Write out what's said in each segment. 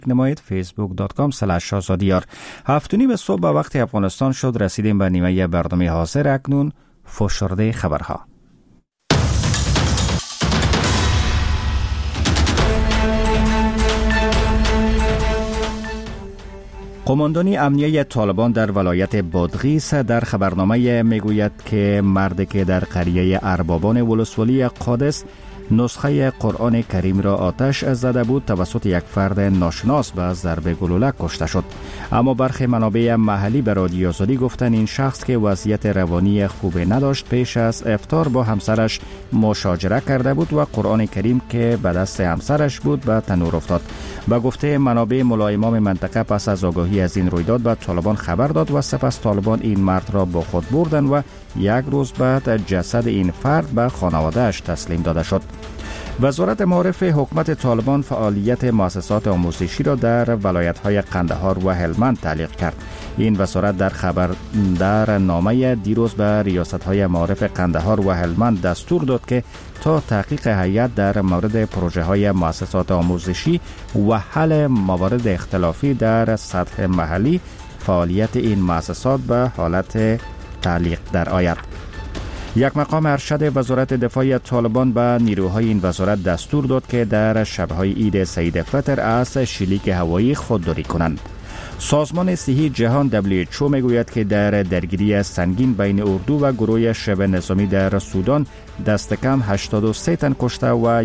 نمایید facebook.com/azadiyar. 7:30 صبح به وقت افغانستان شد. رسیدیم به نیمه برنامه حاضر. اکنون فشرده خبرها. قماندانی امنیه طالبان در ولایت بادغیس در خبرنامه میگوید که مردی که در قریه اربابان ولسوالی قادس نسخه قرآن کریم را آتش زده بود توسط یک فرد ناشناس به ضرب گلوله کشته شد. اما برخی منابع محلی به رادیو آزادی گفتند این شخص که وضعیت روانی خوبی نداشت پیش از افطار با همسرش مشاجره کرده بود و قرآن کریم که به دست همسرش بود به تنور افتاد. به گفته منابع ملایمان منطقه پس از آگاهی از این رویداد به طالبان خبر داد و سپس طالبان این مرد را با خود بردند و یک روز بعد جسد این فرد به خانواده‌اش تسلیم داده شد. وزارت معارف حکومت طالبان فعالیت مؤسسات آموزشی را در ولایت‌های قندهار و هلمند تعلیق کرد. این وزارت در نامه دیروز به ریاست‌های معارف قندهار و هلمند دستور داد که تا تحقیق هیئت در مورد پروژه‌های مؤسسات آموزشی و حل موارد اختلافی در سطح محلی فعالیت این مؤسسات به حالت تعلیق درآید. یک مقام ارشد وزارت دفاع طالبان به نیروهای این وزارت دستور داد که در شب‌های عید سعید فطر از شلیک هوایی خودداری کنند. سازمان صحی جهان WHO میگوید که در درگیری سنگین بین اردو و گروه شبه نظامی در سودان دست کم 83 تن کشته و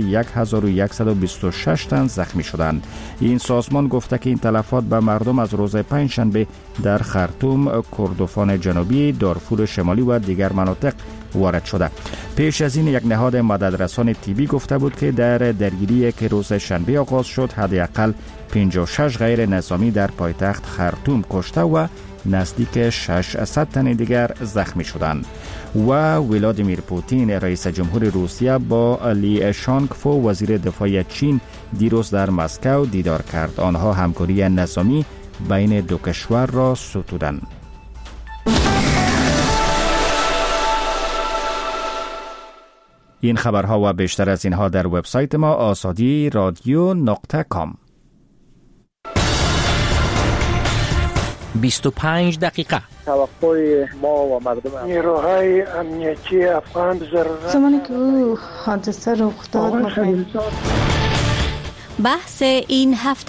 1126 تن زخمی شدند. این سازمان گفته که این تلفات به مردم از روز پنجشنبه در خرطوم، کردستان جنوبی، دارفور شمالی و دیگر مناطق وارد شده. پیش از این یک نهاد مددرسان تیبی گفته بود که در درگیری که روز شنبه آغاز شد حداقل 56 غیر نظامی در پایتخت خرطوم کشته و نزدیک 600 تن دیگر زخمی شدند. و ولادیمیر پوتین رئیس جمهور روسیه با لی شانگفو وزیر دفاع چین دیروز در مسکو دیدار کرد. آنها همکاری نظامی بین دو کشور را ستودند. این خبرها و بیشتر از اینها در وبسایت ما azadi.radio.com. 25 دقیقه توقع ما و مردم نیروهای امنیتی افغان ضرورت زمانی که او حادثه رخ داد بحث این هفته.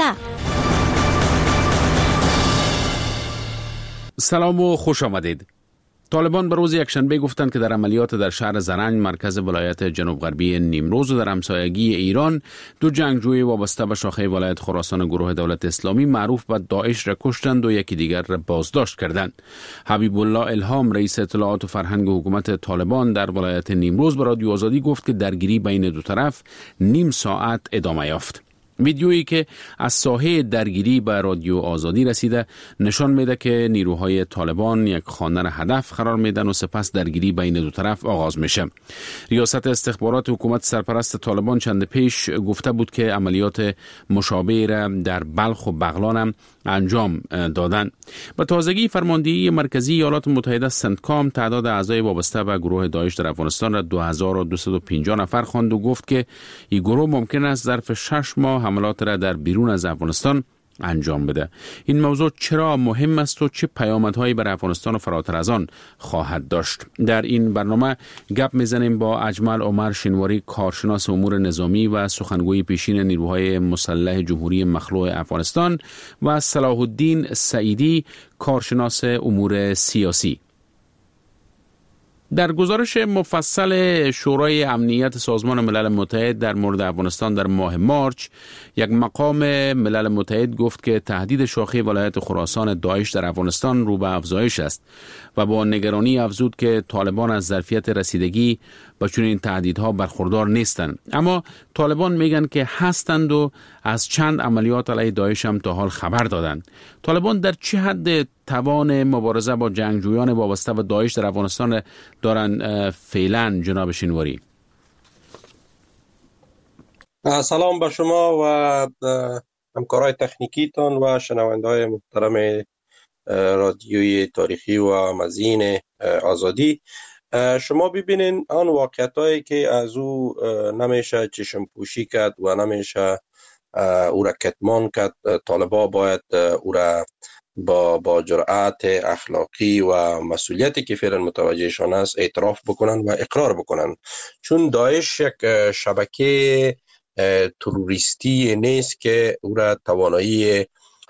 سلام و خوش آمدید. طالبان به روز یکشنبه گفتند که در عملیات در شهر زرنج مرکز ولایت جنوب غربی نیمروز و در همسایگی ایران دو جنگجوی وابسته به شاخه ولایت خراسان گروه دولت اسلامی معروف به داعش را کشتند و یکی دیگر را بازداشت کردند. حبیب الله الهام رئیس اطلاعات و فرهنگ حکومت طالبان در ولایت نیمروز به رادیو آزادی گفت که درگیری بین دو طرف نیم ساعت ادامه یافت. ویدیویی که از ساحه درگیری به رادیو آزادی رسیده نشان میده که نیروهای طالبان یک خانه را هدف قرار میدن و سپس درگیری بین دو طرف آغاز میشه. ریاست استخبارات حکومت سرپرست طالبان چند پیش گفته بود که عملیات مشابه را در بلخ و بغلان هم انجام دادن. به تازگی فرماندهی مرکزی ایالات متحده سنتکام تعداد اعضای وابسته به گروه داعش در افغانستان را 2250 نفر خواند و گفت که این گروه ممکن است ظرف 6 ماه حملات را در بیرون از افغانستان انجام بده. این موضوع چرا مهم است و چه پیامدهایی برای افغانستان و فراتر از آن خواهد داشت؟ در این برنامه گپ میزنیم با اجمل عمر شینواری، کارشناس امور نظامی و سخنگوی پیشین نیروهای مسلح جمهوری مخلوع افغانستان و صلاح الدین سعیدی، کارشناس امور سیاسی. در گزارش مفصل شورای امنیت سازمان ملل متحد در مورد افغانستان در ماه مارچ، یک مقام ملل متحد گفت که تهدید شاخه ولایت خراسان داعش در افغانستان رو به افزایش است و با نگرانی افزود که طالبان از ظرفیت رسیدگی به چنین تهدیدها برخوردار نیستند. اما طالبان میگن که هستند و از چند عملیات علیه داعش هم تا حال خبر دادند. طالبان در چه حد توان مبارزه با جنگجویان وابسته به داعش در افغانستان دارن فعلا، جناب شینواری؟ سلام به شما و همکارای تکنیکیتان و شنونده‌های محترم رادیوی تاریخی و مزین آزادی. شما ببینین آن واقعیتایی که از او نمیشه چشم پوشی کرد و نمیشه او را کتمان کرد. طالبان باید او را با جرأت اخلاقی و مسئولیتی که فعلا متوجهشان است اعتراف بکنن و اقرار بکنن، چون داعش یک شبکه تروریستی نیست که او را توانایی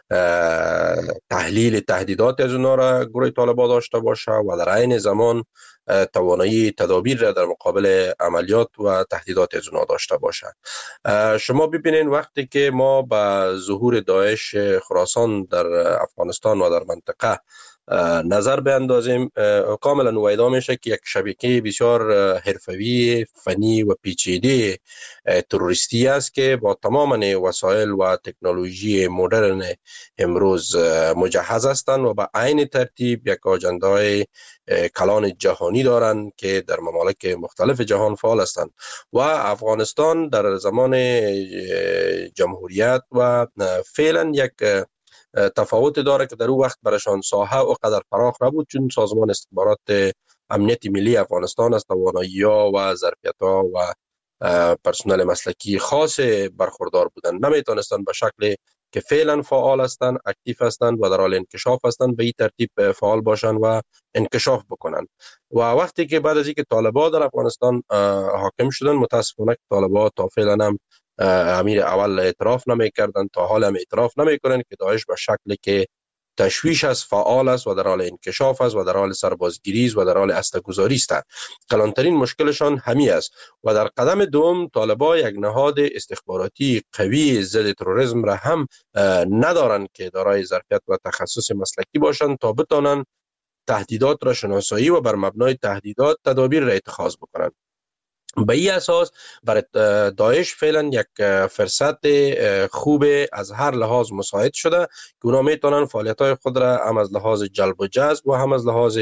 تحلیل تهدیدات از اونا را گروه طالبان داشته باشه و در عین زمان توانایی تدابیر را در مقابل عملیات و تهدیدات از اونا داشته باشه. شما ببینید وقتی که ما به ظهور داعش خراسان در افغانستان و در منطقه نظر بیندازیم، کاملا نویدا میشه که یک شبکه بسیار حرفوی، فنی و پیچیده تروریستی است که با تمام وسایل و تکنولوژی مدرن امروز مجهز هستند و به عین ترتیب یک آجندای کلان جهانی دارند که در ممالک مختلف جهان فعال هستند و افغانستان در زمان جمهوریت و فعلا یک تفاوت داره که در اون وقت برشان ساحه و قدر فراخ نبود، چون سازمان استخبارات امنیت ملی افغانستان از توانایی‌ها و ظرفیت‌ها و پرسنل مسلکی خاص برخوردار بودند، نمیتونستند به شکل که فعلا فعال هستند، اکتیو هستند و در حال انکشاف هستند به این ترتیب فعال باشند و انکشاف بکنند. و وقتی که بعد از اینکه طالبان در افغانستان حاکم شدند، متاسفانه طالبان تا فعلا هم امیر اول اعتراف نمی‌کردند، تا حال هم اعتراف نمی‌کنند که داعش به شکلی که تشویش است، فعال است و در حال انکشاف است و در حال سربازگیری است و در حال اسلحه‌گذاری است. کلانترین مشکلشان همین است. و در قدم دوم طالبان یک نهاد استخباراتی قوی ضد تروریسم را هم ندارند که دارای ظرفیت و تخصص مسلکی باشند تا بتوانند تهدیدات را شناسایی و بر مبنای تهدیدات تدابیر را اتخاذ بکنند. به این اساس برای داعش فعلا یک فرصت خوب از هر لحاظ مساعد شده که اونا میتونن فعالیت‌های خود را هم از لحاظ جلب و جذب و هم از لحاظ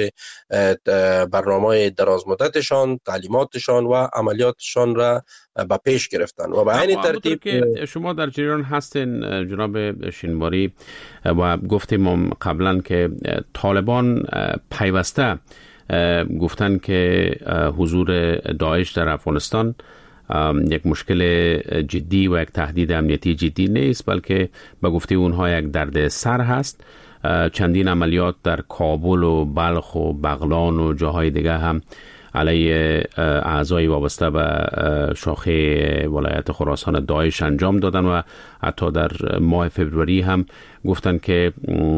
برنامه دراز مدتشان، تعلیماتشان و عملیاتشان را به پیش گرفتن. و به عین ترتیب که شما در جریان هستین جناب شینواری و گفتیم قبلا که طالبان پیوسته گفتن که حضور داعش در افغانستان یک مشکل جدی و یک تهدید امنیتی جدی نیست، بلکه به گفته اونها یک درد سر هست. چندین عملیات در کابل و بلخ و بغلان و جاهای دیگه هم علیه اعضای وابسته به شاخه ولایت خراسان داعش انجام دادن و حتی در ماه فوریه هم گفتن که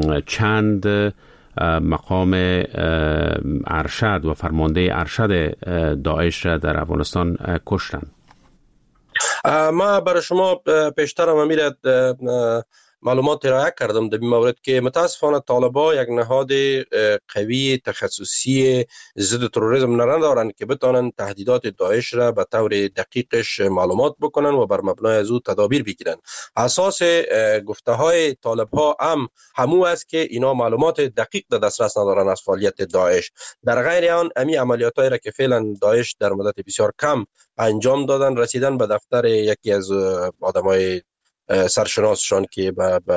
چند مقام ارشد و فرمانده ارشد داعش را در افغانستان کشتن. ما برای شما پیشتر هم امیرت معلومات ارائه کردم در این مورد که متاسفانه طالبان یک نهاد قوی تخصصی ضد تروریسم ندارند که بتوانند تهدیدات داعش را به طور دقیقش معلومات بکنن و بر مبنای از او تدابیر بگیرن. اساس گفته های طالبان هم همو است که اینا معلومات دقیق در دسترس ندارن از فعالیت داعش. در غیر آن امی عملیاتایی را که فعلا داعش در مدت بسیار کم انجام دادن، رسیدن به دفتر یکی از آدمای سرشناسشان که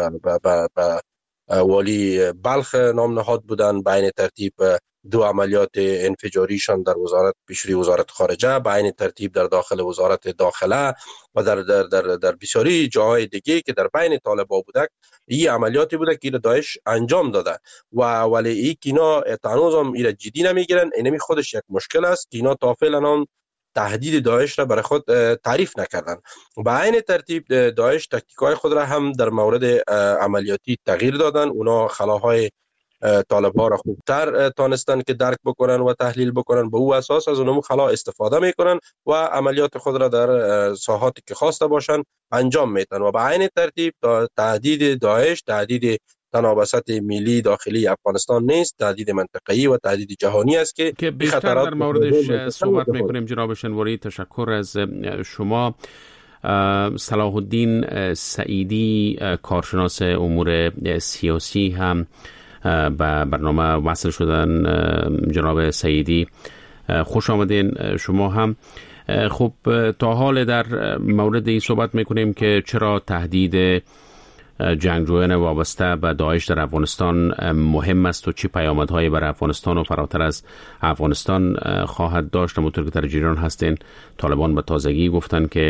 به والی بلخ نام نهاد بودن، به عین ترتیب دو عملیات انفجاریشان در پیشروی وزارت خارجه، به عین ترتیب در داخل وزارت داخله و در بسیاری جاهای دیگه که در بین طالبان بوده، این عملیاتی بوده که داعش انجام داده و ولی این که اینا تنوز هم اینا جدی نمیگیرن. اینمی خودش یک مشکل است که اینا تا فعلا تهدید داعش را برای خود تعریف نکردن. به عین ترتیب داعش تاکتیک‌های خود را هم در مورد عملیاتی تغییر دادن. اونا خلاهای طالبان را خوبتر تانستن که درک بکنن و تحلیل بکنن، به او اساس از اونم خلا استفاده میکنن و عملیات خود را در ساحاتی که خواسته باشن انجام میدن. و به عین ترتیب تهدید داعش تهدید تنابسط ملی داخلی افغانستان نیست، تهدید منطقه‌ای و تهدید جهانی است که بیشتر در موردش صحبت میکنیم. جناب شینواری، تشکر از شما. صلاح الدین سعیدی، کارشناس امور سیاسی، هم به برنامه وصل شدن. جناب سعیدی، خوش آمدین شما هم. خب تا حال در مورد این صحبت میکنیم که چرا تهدید جنگجویان وابسته به داعش در افغانستان مهم است و چه پیامدهایی برای افغانستان و فراتر از افغانستان خواهد داشت. همونطور که در جریان هستین، طالبان به تازگی گفتن که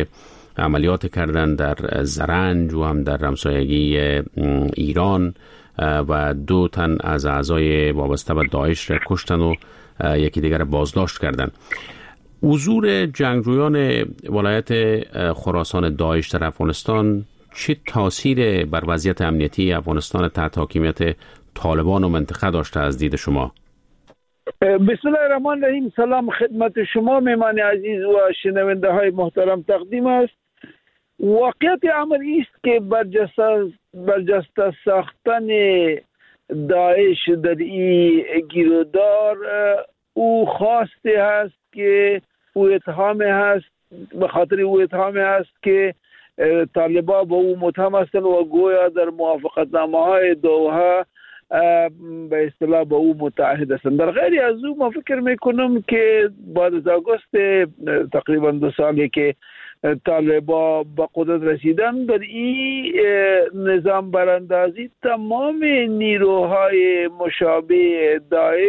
عملیات کردن در زرنج و هم در همسایگی ایران و 2 تن از اعضای وابسته به داعش را کشتن و یکی دیگر بازداشت کردند. حضور جنگجویان ولایت خراسان داعش در افغانستان چه تاثیر بر وضعیت امنیتی افغانستان تحت حاکمیت طالبان و منطقه داشته از دید شما؟ بسم الله الرحمن الرحیم. سلام خدمت شما مهمان عزیز و شنونده های محترم تقدیم است. واقعیت امر است که برجسته ساختن داعش در این گیرودار او خواسته است که او اتهام هست، به خاطر او اتهام هست که طالبان با او متهم هستند و گویا در موافقتنامه‌های دوحه به اصطلاح با او متعهد هستند. در غیر از او ما فکر میکنم که بعد از آگوست تقریبا 2 سالی که طالبان به قدرت رسیدن، در این نظام براندازی تمام نیروهای مشابه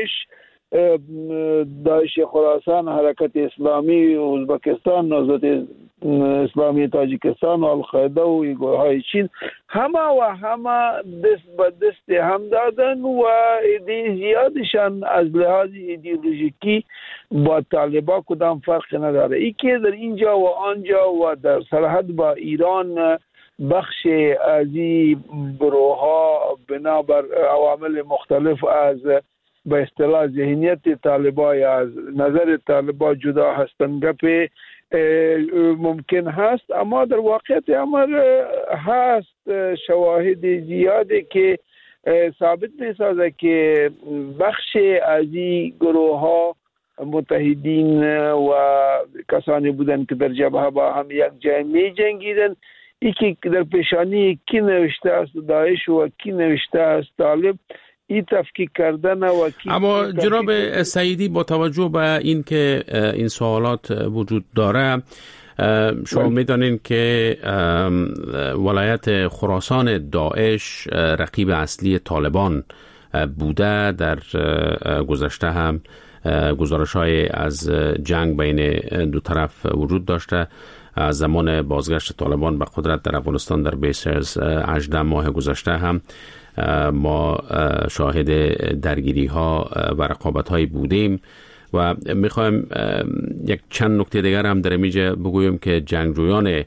داعش خراسان، حرکت اسلامی ازبکستان، نهضت اسلامی تاجیکستان و القاعده و گروه‌های چین همه دست به دست هم دادن و ایده زیادشان از لحاظ ایدئولوژیکی با طالبان کدام فرق نداره. ای که در اینجا و آنجا و در سرحد با ایران بخش از این گروه‌ها بنابر عوامل مختلف از به اصطلاح ذهنیت طالبان یا از نظر طالبان جدا هستند گپ ممکن هست، اما در واقعیت امر هست شواهد زیاده که ثابت می‌سازه که بخش از این گروه ها متحدین و کسانی بودند که در جبهه با هم یک جای می جنگیدن. یکی در پیشانی کی نوشته است داعش و کی نوشته است طالب، این تفکیک کردن و اما جناب سعیدی با توجه به این که این سوالات وجود داره، شما میدانین که ولایت خراسان داعش رقیب اصلی طالبان بوده. در گذشته هم گزارش‌های از جنگ بین 2 طرف وجود داشته. از زمان بازگشت طالبان به قدرت در افغانستان در بیش از 18 ماه گذشته هم ما شاهد درگیری ها و رقابت های بودیم و میخوایم یک چند نکته دیگر هم در اینجا بگویم که جنگجویان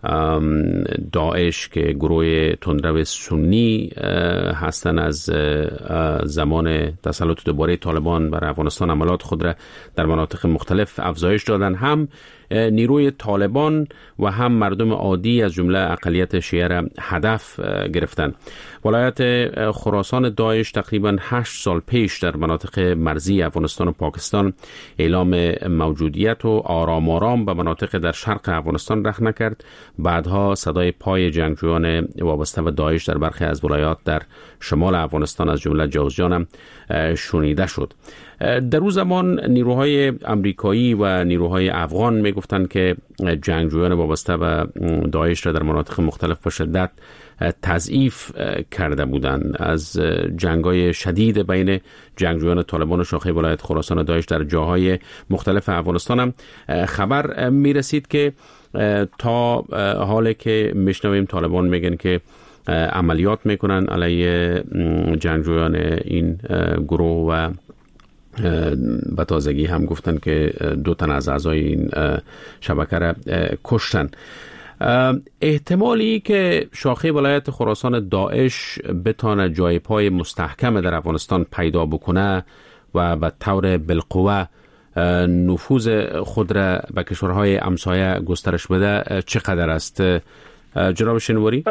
داعش که گروه تندرو سنی هستند از زمان تسلط دوباره طالبان بر افغانستان عملات خود را در مناطق مختلف افزایش دادن. هم نیروی طالبان و هم مردم عادی از جمله اقلیت شیعه را هدف گرفتند. ولایت خراسان داعش تقریبا 8 سال پیش در مناطق مرزی افغانستان و پاکستان اعلام موجودیت و آرام به مناطق در شرق افغانستان رخنه کرد. بعدها صدای پای جنگجویان وابسته به داعش در برخی از ولایات در شمال افغانستان از جمله جوزجان هم شنیده شد. در اون زمان نیروهای امریکایی و نیروهای افغان میگفتند که جنگجویان وابسته به داعش را در مناطق مختلف به شدت تضعیف کرده بودند. از جنگ‌های شدید بین جنگجویان طالبان و شاخه ولایت خراسان داعش در جاهای مختلف افغانستان هم خبر میرسید که تا حالی که میشنویم طالبان میگن که عملیات میکنن علیه جنگجویان این گروه و به تازگی هم گفتن که 2 تن از اعضای این شبکه را کشتن. احتمالی که شاخه ولایت خراسان داعش بتانه جای پای مستحکم در افغانستان پیدا بکنه و به طور بالقوه نفوذ خود را به کشورهای همسایه گسترش بده چقدر است جناب شنواری؟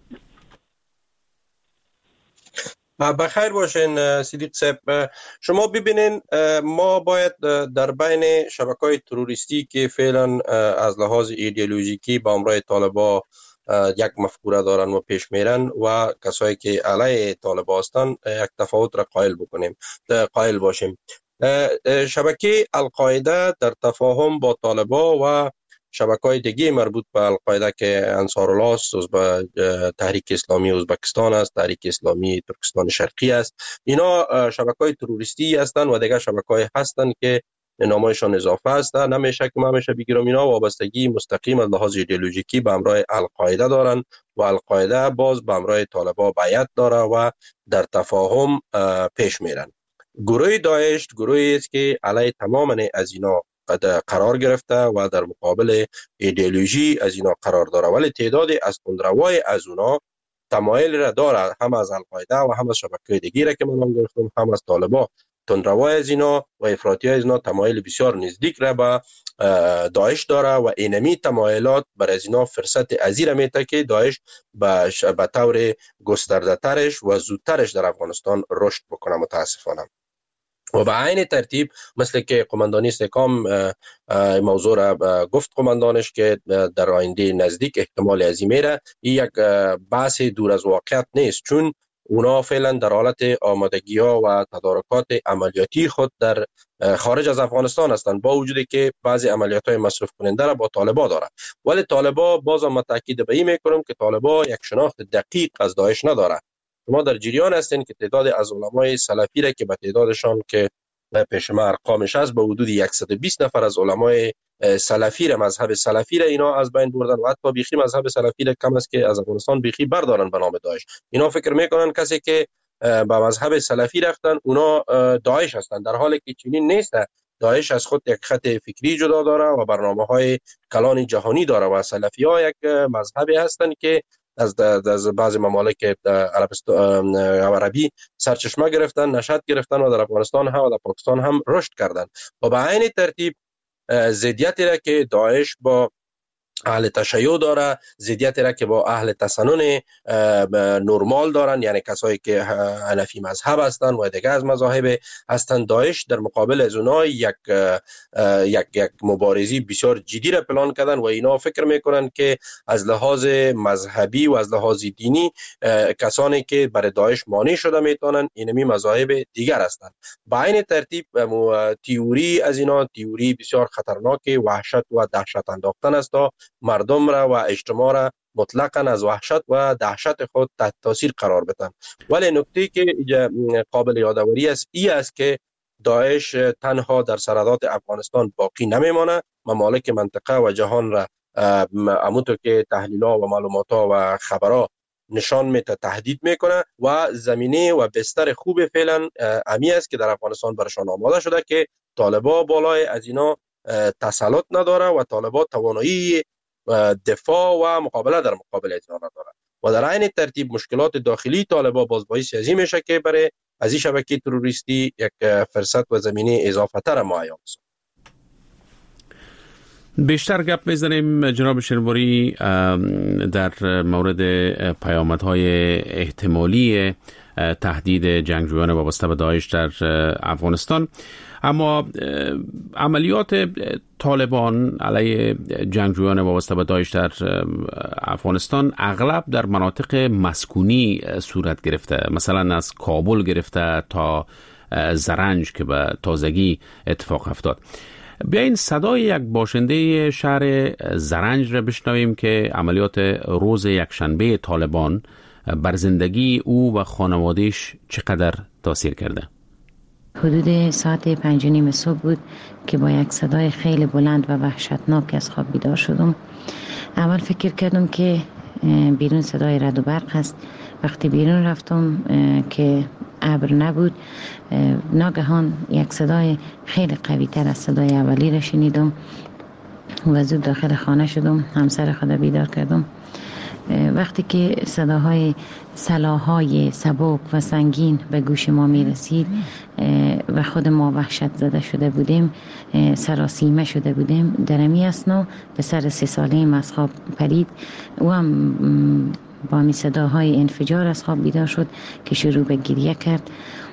بخیر باشین صدیق صاحب. شما ببینین ما باید در بین شبکه‌های تروریستی که فعلا از لحاظ ایدئولوژیکی با همراه طالبان یک مفکوره دارن و پیش میرن و کسایی که علیه طالبان هستن یک تفاوت را قائل باشیم. شبکه القاعده در تفاهم با طالبان و شبکه‌های دیگه مربوط به القاعده که انصارالله است، به تحریک اسلامی ازبکستان است، تحریک اسلامی ترکستان شرقی است، اینا شبکه‌های تروریستی هستند و دیگه شبکه‌های هستند که نامایشان اضافه است. نمیشه که همیشه بگیرم اینا وابستگی مستقیم از لحاظ ایدئولوژیکی به همراه القاعده دارن و القاعده باز به همراه طالبان بیعت داره و در تفاهم پیش میرن. گروه داعش گروهی است که علیه تماما از اینا قرار گرفته و در مقابل ایدئولوژی از اینا قرار داره، ولی تعدادی از تندروای از اونا تمایل را داره، هم از القاعده و هم از شبکه‌های دیگه را که من گفتم، هم از طالبان. تندروای از اینا و افراطی از اینا تمایل بسیار نزدیک را به داعش داره و اینمی تمایلات بر از اینا فرصت ازیر میته که داعش به طور گسترده ترش و زودترش در افغانستان رشد بکنه متاسفانه. و به عین ترتیب مثل که قماندانی استحکام موضوع را گفت قماندانش که در آینده نزدیک احتمال از میره، این یک بحث دور از واقعیت نیست، چون اونا فعلا در حالت آمادگی ها و تدارکات عملیاتی خود در خارج از افغانستان هستند، با وجودی که بعضی عملیات های مصرف کننده را با طالبان داره. ولی طالبان بازم ما تاکید به این میکنم که طالبان یک شناخت دقیق از داعش نداره. ما در جریان هستین که تعداد از علمای سلفی را که به تعدادشان که پیش ما ارقامش هست به حدود 120 نفر از علمای سلفی را، مذهب سلفی را اینا از بین بردن و حتی بیخی مذهب سلفی را کم است که از افغانستان بیخی بردارن به نام داعش. اینا فکر میکنن کسی که به مذهب سلفی رفتن اونا داعش هستند، در حالی که چنین نیست. داعش از خود یک خط فکری جدا داره و برنامه‌های کلان جهانی داره و سلفی ها یک مذهبی هستند که از بعضی ممالک عربستان عربی سرچشمه گرفتن، نشأت گرفتن و در افغانستان هم و در پاکستان هم رشد کردن. و به عین ترتیب ضدیتی را که داعش با اهل تشیع داره، ضدیتی را که با اهل تسنن نرمال دارن، یعنی کسایی که حنفی مذهب هستند و دیگه از مذاهب هستند، داعش در مقابل از اونها یک مبارزی بسیار جدی را پلان کردن و اینا فکر میکنن که از لحاظ مذهبی و از لحاظ دینی کسانی که برای داعش مانع شده میتونن اینمی مذاهب دیگر هستند. با این ترتیب تئوری از اینا تئوری بسیار خطرناک وحشت و دهشت انداختن است تا مردم را و اجتماع را مطلقاً از وحشت و دهشت خود تحت تاثیر قرار بدن. ولی نکته که قابل یادآوری است این است که داعش تنها در سرحدات افغانستان باقی نمیمانه، ممالک منطقه و جهان را همونطور که تحلیل‌ها و معلومات‌ها و خبرها نشان میده تهدید میکنه و زمینه و بستر خوب فعلا امی است که در افغانستان برشان آماده شده که طالبان بالای از اینا تسلط نداره و طالبان توانایی دفاع و مقابله در مقابل اینا نداره و در عین ترتیب مشکلات داخلی طالبان باز باعث ازی میشه که برای از این شبکه تروریستی یک فرصت و زمینه اضافه تر معین است. بیشتر گپ میزنیم جناب شنواری در مورد پیامدهای احتمالی تهدید جنگجویان وابسته به داعش در افغانستان، اما عملیات طالبان علیه جنگجویان وابسته به داعش در افغانستان اغلب در مناطق مسکونی صورت گرفته، مثلا از کابل گرفته تا زرنج که به تازگی اتفاق افتاد. بیاین صدای یک باشنده شهر زرنج را بشنویم که عملیات روز یکشنبه طالبان بر زندگی او و خانوادهش چقدر تاثیر کرده. حدود ساعت 5:30 صبح بود که با یک صدای خیلی بلند و وحشتناک از خواب بیدار شدم. اول فکر کردم که بیرون صدای رعد و برق هست. وقتی بیرون رفتم که ابر نبود، ناگهان یک صدای خیلی قوی تر از صدای اولی را شنیدم و زود داخل خانه شدم، همسر خود بیدار کردم. وقتی که صداهای سلاح‌های سبک و سنگین به گوش ما می رسید و خود ما وحشت زده شده بودیم، سراسیمه شده بودیم، درمی اسنا به سر 3 ساله‌ام از خواب پرید و هم با می صداهای انفجار از خواب بیدار شد که شروع به گریه کرد.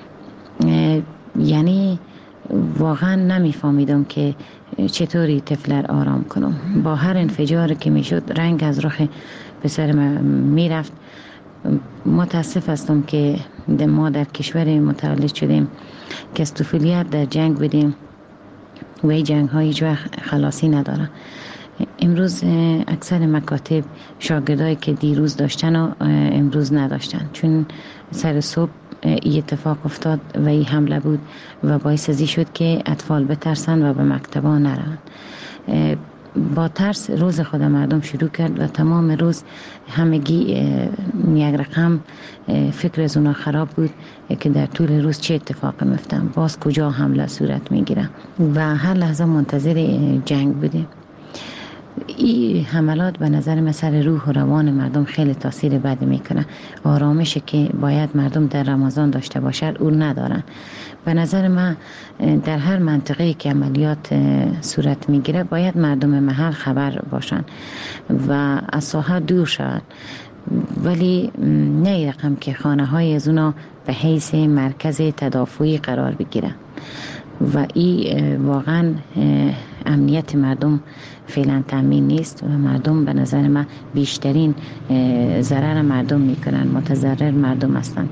یعنی واقعا نمیفهمیدم که چطوری طفل آرام کنم. با هر انفجار که می شد رنگ از رخ پسر می رفت. متاسف هستم که ما در کشور متولد شدیم که از طفولیت در جنگ بودیم و این جنگ ها هیچ وقت خلاصی نداره. امروز اکثر مکاتب شاگردایی که دیروز داشتن و امروز نداشتن، چون سر صبح این اتفاق افتاد و این حمله بود و باعث ازی شد که اطفال بترسن و به مکتبا نرن. با ترس روز خود مردم شروع کرد و تمام روز همگی یک رقم فکر از اونا خراب بود که در طول روز چه اتفاق میفتن، باز کجا حمله صورت میگیره و هر لحظه منتظر جنگ بودیم. این حملات به نظر من سر روح و روان مردم خیلی تاثیر بد میکنه. آرامشی که باید مردم در رمضان داشته باشد او ندارن. به نظر من در هر منطقه‌ای که عملیات صورت میگیره باید مردم محل خبر باشن و از ساحه دور شوند، ولی نه رقم که خانه های از اونا به حیث مرکز تدافعی قرار بگیره و این واقعا امنیت مردم فعلا تامین نیست و مردم به نظر من بیشترین ضرر مردم میکنن، متضرر مردم هستن.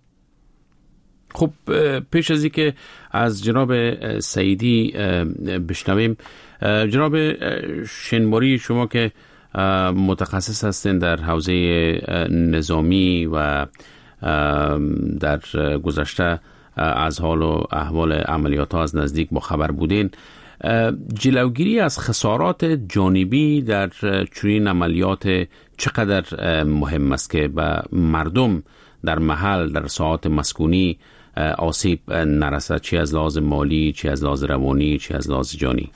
خب پیش از اینکه از جناب سعیدی بشنویم، جناب شنباری، شما که متخصص هستین در حوزه نظامی و در گذشته از حال و احوال عملیات ها از نزدیک با خبر بودین، جلوگیری از خسارات جانبی در چنین عملیات چقدر مهم است که به مردم در محل در ساعات مسکونی آسیب نرسد، چی از لحاظ مالی، چی از لحاظ روانی، چی از لحاظ جانی؟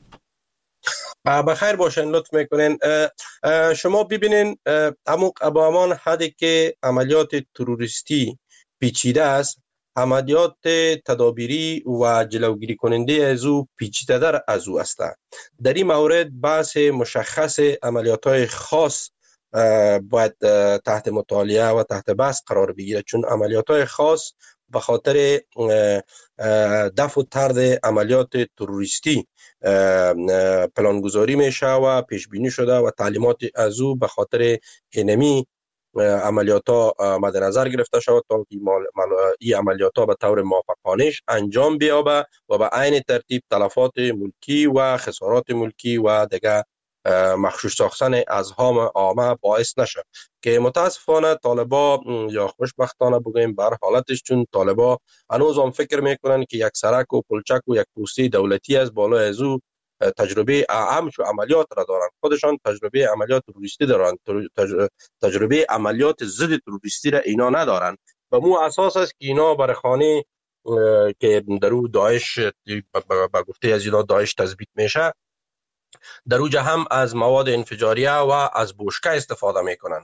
بخیر باشین، لطف میکنین. شما ببینین با همان حدی که عملیات تروریستی پیچیده است، عملیات تدابیری و جلوگیری کننده از او پیچیده در از او است. در این مورد بحث مشخص عملیات های خاص باید تحت مطالعه و تحت بحث قرار بگیرد، چون عملیات های خاص به خاطر دفع و طرد عملیات تروریستی پلانگذاری میشه و پیش بینی شده و تعلیمات از او به خاطر اینمی عملیات ها مد نظر گرفته شود تا که این عملیات ها به طور موفقانه انجام بیابه و به عین ترتیب تلفات ملکی و خسارات ملکی و دیگه مخشوش ساختن ازهام عامه باعث نشه که متاسفانه طالبا یا خوشبختانه بگویم بر حالتش، چون طالبا هنوز هم فکر میکنن که یک سرک و پلچک و یک پوسته دولتی از بالا از او تجربه اعمش و عملیات را دارن. خودشان تجربه عملیات تروریستی دارن، تجربه عملیات ضد تروریستی را اینا ندارن. و مو اساس است که اینا بر خانه که در او داعش با گفته از اینا داعش تثبیت میشه، در اوجه هم از مواد انفجاریه و از بوشکه استفاده میکنن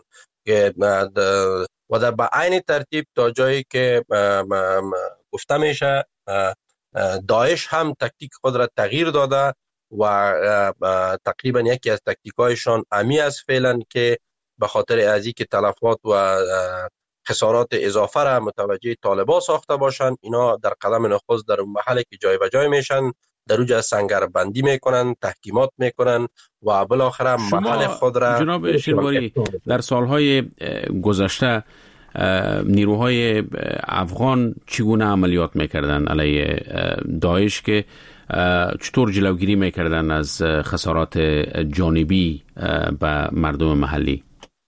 و در به عین ترتیب تا جایی که گفته میشه داعش هم تکتیک خود را تغییر داده و تقریبا یکی از تکتیکایشان امی است فعلا که به خاطر از اینکه تلفات و خسارات اضافه را متوجه طالبا ساخته باشند، اینا در قدم نخست در اون محله که جای به جای میشن در اوجه سنگر بندی میکنن، تحکیمات میکنن و بالاخره محل خود را. جناب شنواری، در سالهای گذشته نیروهای افغان چگونه عملیات میکردن علیه داعش که چطور جلوگیری میکردن از خسارات جانبی به مردم محلی؟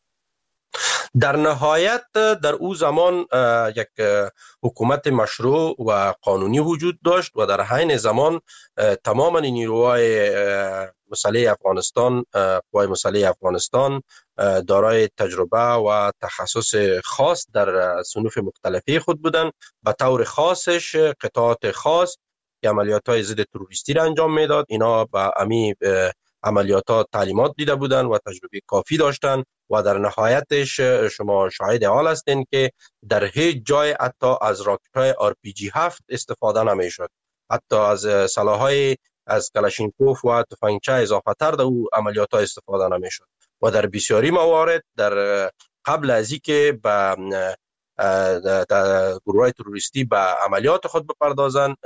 در نهایت در او زمان یک حکومت مشروع و قانونی وجود داشت و در حین زمان تماما نیروهای مسلح افغانستان، قوای مسلح افغانستان دارای تجربه و تخصص خاص در صنوف مختلفی خود بودند. به طور خاصش قطعات خاص که عملیات‌های ضد تروریستی را انجام میداد، اینا به امی عملیات تعلیمات دیده بودند و تجربه کافی داشتند و در نهایتش شما شاهد حال هستین که در هیچ جای حتی از راکت‌های RPG-7 استفاده نمی‌شد، حتی از سلاح‌های از کلاشینکوف و تفنگچه اضافه تر در او عملیات‌ها استفاده نمی‌شد و در بسیاری موارد در قبل از اینکه به گروه‌های تروریستی به عملیات خود بپردازند،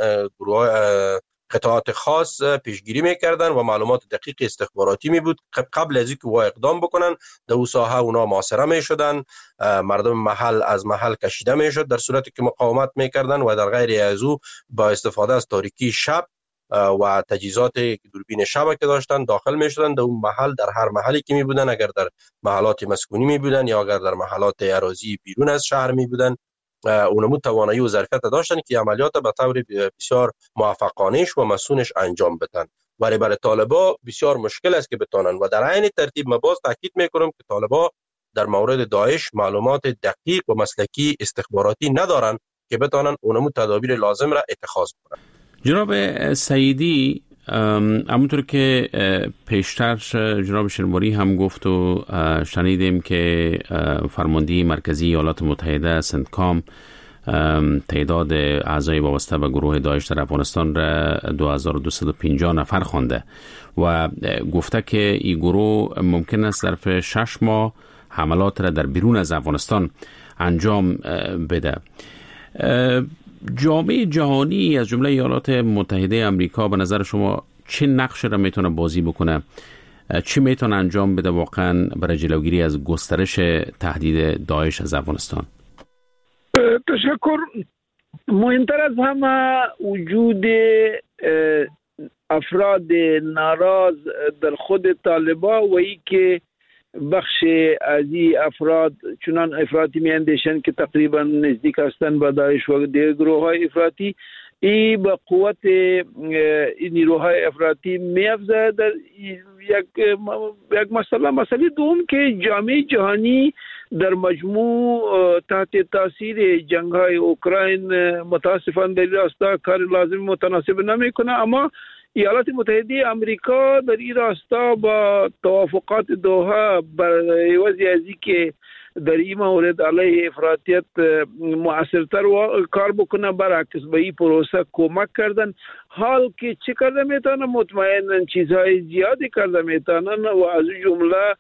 قطعات خاص پیشگیری میکردن و معلومات دقیق استخباراتی می بود قبل از اینکه وا اقدام بکنن در اون ساحه اونا محاصره میشدن، مردم محل از محل کشیده میشد در صورتی که مقاومت میکردن و در غیر از او با استفاده از تاریکی شب و تجهیزات دوربین شب که داشتن داخل میشدن در اون محل، در هر محلی که می بودن، اگر در محلات مسکونی می بودن یا اگر در محلات اراضی بیرون از شهر می بودن، اونمو توانایی و ظرفیت داشتن که عملیات به طور بسیار موفقانه و مسئولش انجام بدن. ولی برای طالبا بسیار مشکل است که بتونن و در عین ترتیب ما باز تاکید میکنم که طالبا در مورد داعش معلومات دقیق و مسلکی استخباراتی ندارن که بتونن اونمو تدابیر لازم را اتخاذ کنن. جناب سعیدی، همونطور که پیشتر جناب شنواری هم گفت و شنیدیم که فرماندهی مرکزی ایالات متحده سنتکام تعداد اعضای وابسته به گروه داعش در افغانستان را 2250 نفر خوانده و گفته که این گروه ممکن است ظرف 6 ماه حملات را در بیرون از افغانستان انجام بده. جامعه جهانی از جمله ایالات متحده آمریکا به نظر شما چه نقش را میتونه بازی بکنه؟ چی میتونه انجام بده واقعا برای جلوگیری از گسترش تهدید داعش از افغانستان؟ تشکر. مهمتر از همه وجود افراد ناراض در خود طالبا و ای که بخش از این افراد چنان افراطی می اندیشن که تقریبا نزدیک هستند به داعش و دیگر گروه های افراطی، این با قوت این نیروهای افراطی می افزاید. در یک مسئله دوم که جامعه جهانی در مجموع تحت تاثیر جنگ های اوکراین متاسفانه در راستا کار لازم متناسب نمی کنه، اما ایالات متحده آمریکا در این راستا با توافقات دوحه برای وضعی که در این مورد علیه افراطیت مؤثرتر کار بکنه، برعکس به این پروسه کمک کردن. حال که چه کرده میتونن؟ مطمئنن چیزهای زیادی کرده میتونن و از جمله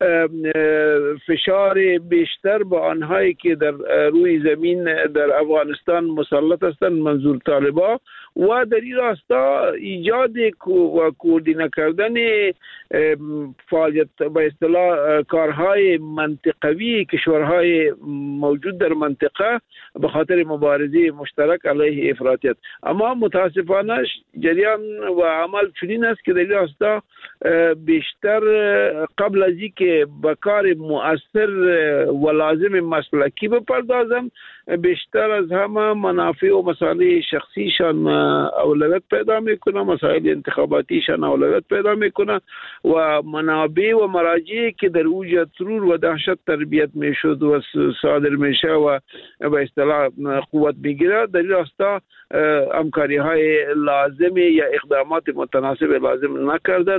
فشار بیشتر با آنهایی که در روی زمین در افغانستان مسلط هستند، منظور طالبا، و در این راستا ایجاد و کوردینه کردن فعالیت به اصطلاح کارهای منطقوی کشورهای موجود در منطقه به خاطر مبارزه مشترک علیه افراطیت. اما متاسفانه جریان و عمل چنین است که در این راستا بیشتر قبل از اینکه به کار مؤثر و لازم مسلکی بپردازم، بیشتر از همه منافع و مصالح شخصیشان اولویت پیدا میکنه، مسائل انتخاباتیشان اولویت پیدا میکنه و منابع و مراجعی که در اوج ترور و دهشت تربیت میشد و صادر میشه و به اصطلاح قوت میگیره، در این راستا همکاری های لازم یا اقدامات متناسب لازم نکردن.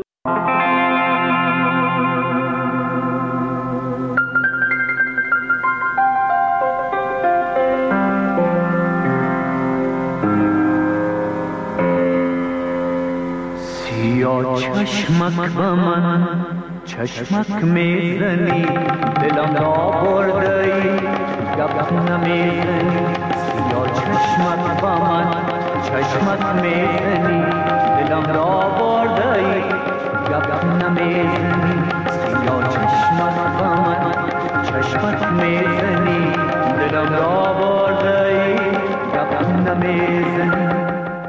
یا چشمک به من چشمک میزنی، دلم را بردهی گپ نمیزنی. یا چشمک به من چشمک میزنی، دلم را بردهی گپ نمیزنی. یا چشمک به من چشمک میزنی، دلم را بردهی گپ نمیزنی.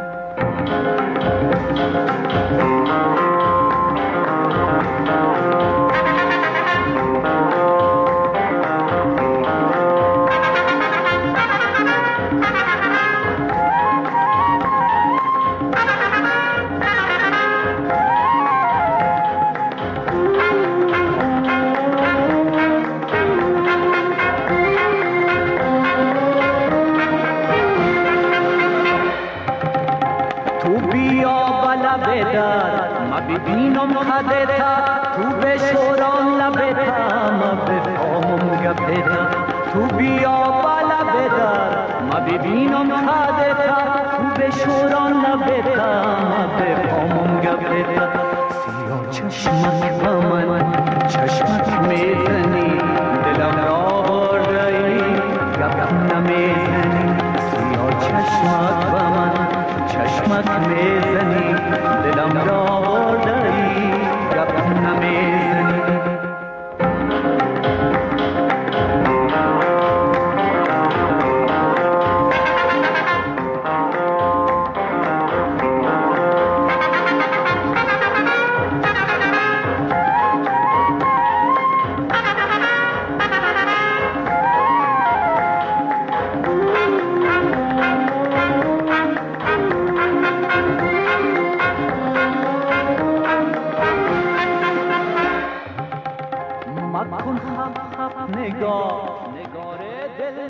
ببینم خدتا تو بشوران لبتا، ما بفهمم گپتا. تو بیا بالا بدار ما ببینم خدتا تو بشوران لبتا، ما بفهمم گپتا. سیاه چشمک به من چشمک میزنی، دلم را